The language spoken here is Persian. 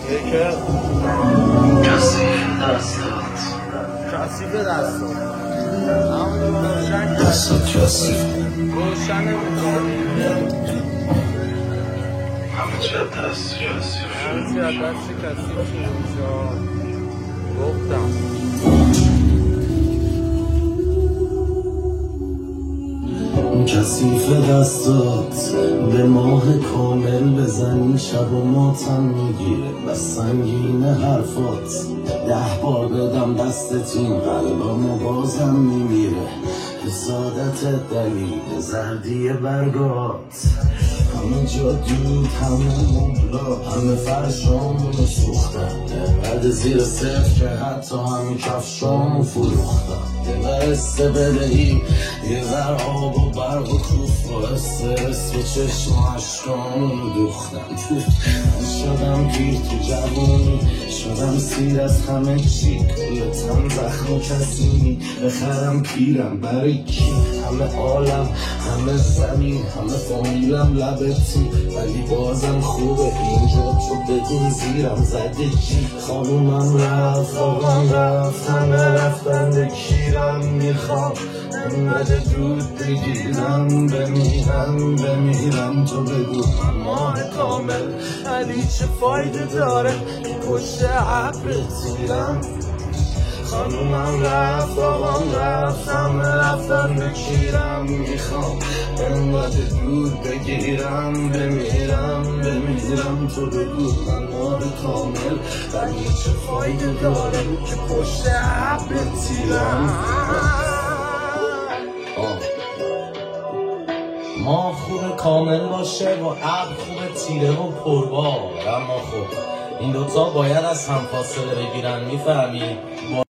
که کثیف دستات کثیف دستات همون روشن دستات کثیف روشن میکنی همه چه دست کثیف همه چی از دست کثیف شد اینجا گفتم کثیف دستات به ماه کامل بزنی شب و ماتم میگیره بس سنگین حرفات 10 بار بدم دستت این قلبم و بازم میمیره حسادت دلیل زردی برگات همه جا دود همه مبلا همه فرشامونو سوختم بعد زیر صفر که حتی همین کفشامو فروختم یه قصه بدهی یه ذر آب و برق و توف با استرس به چشم و عشقامونو دوختم شدم پیر تو جوونی شدم سیر از همه چی کل تن زخم و کسیمی بخرم پیرم برای کی همه عالم همه زمین همه فامیلم لبتی ولی بازم خوبه اینجا تو بدون زیرم زده چی خانومم رفت آقام رفت همه رفتن به کیرم میخوام انقدر دود بگیرم بمیرم تو بگو من ماه کامل علی چه فایده داره پشت عبر تیرم خانومم رفت آقام رفت همه رفتن به کیرم میخوام انقدر دود بگیرم بمیرم تو بگو من ماه کامل ولی چه فایده داره که پشت عبر تیرم ما خوب کامل باشه و ابر خوب تیره و پربار اما خب این دوتا باید از هم فاصله بگیرن میفهمی؟